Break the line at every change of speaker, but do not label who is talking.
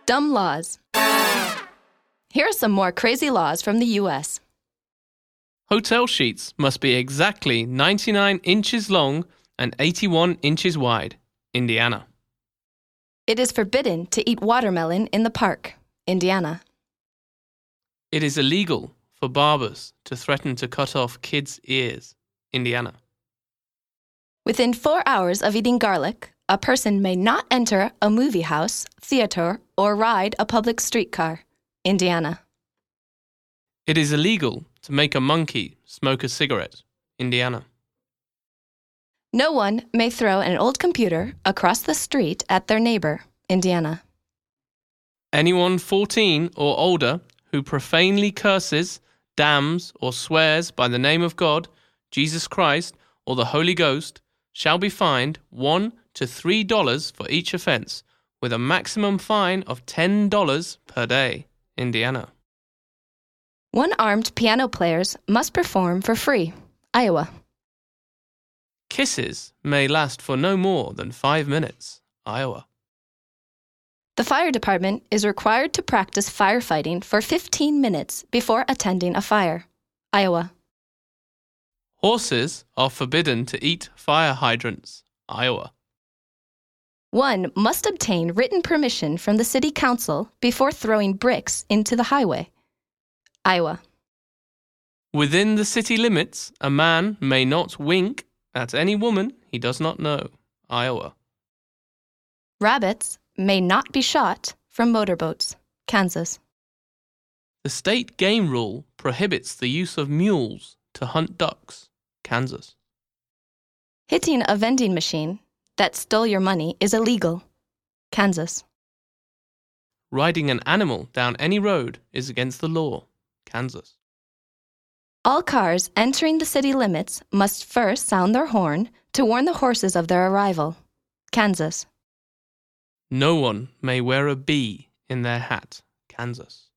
Dumb laws. Here are some more crazy laws from the U.S.
Hotel sheets must be exactly 99 inches long and 81 inches wide. Indiana.
It is forbidden to eat watermelon in the park. Indiana.
It is illegal for barbers to threaten to cut off kids' ears. Indiana.
Within 4 hours of eating garlic, a person may not enter a movie house, theater, or ride a public streetcar. Indiana.
It is illegal to make a monkey smoke a cigarette. Indiana.
No one may throw an old computer across the street at their neighbor. Indiana.
Anyone 14 or older who profanely curses, damns, or swears by the name of God, Jesus Christ, or the Holy Ghost shall be fined $1 to $3 for each offense, with a maximum fine of $10 per day. Indiana.
One-armed piano players must perform for free. Iowa.
Kisses may last for no more than 5 minutes. Iowa.
The fire department is required to practice firefighting for 15 minutes before attending a fire. Iowa.
Horses are forbidden to eat fire hydrants. Iowa.
One must obtain written permission from the city council before throwing bricks into the highway. Iowa.
Within the city limits, a man may not wink at any woman he does not know. Iowa.
Rabbits may not be shot from motorboats. Kansas.
The state game rule prohibits the use of mules to hunt ducks. Kansas.
Hitting a vending machine that stole your money is illegal. Kansas.
Riding an animal down any road is against the law. Kansas.
All cars entering the city limits must first sound their horn to warn the horses of their arrival. Kansas.
No one may wear a bee in their hat. Kansas.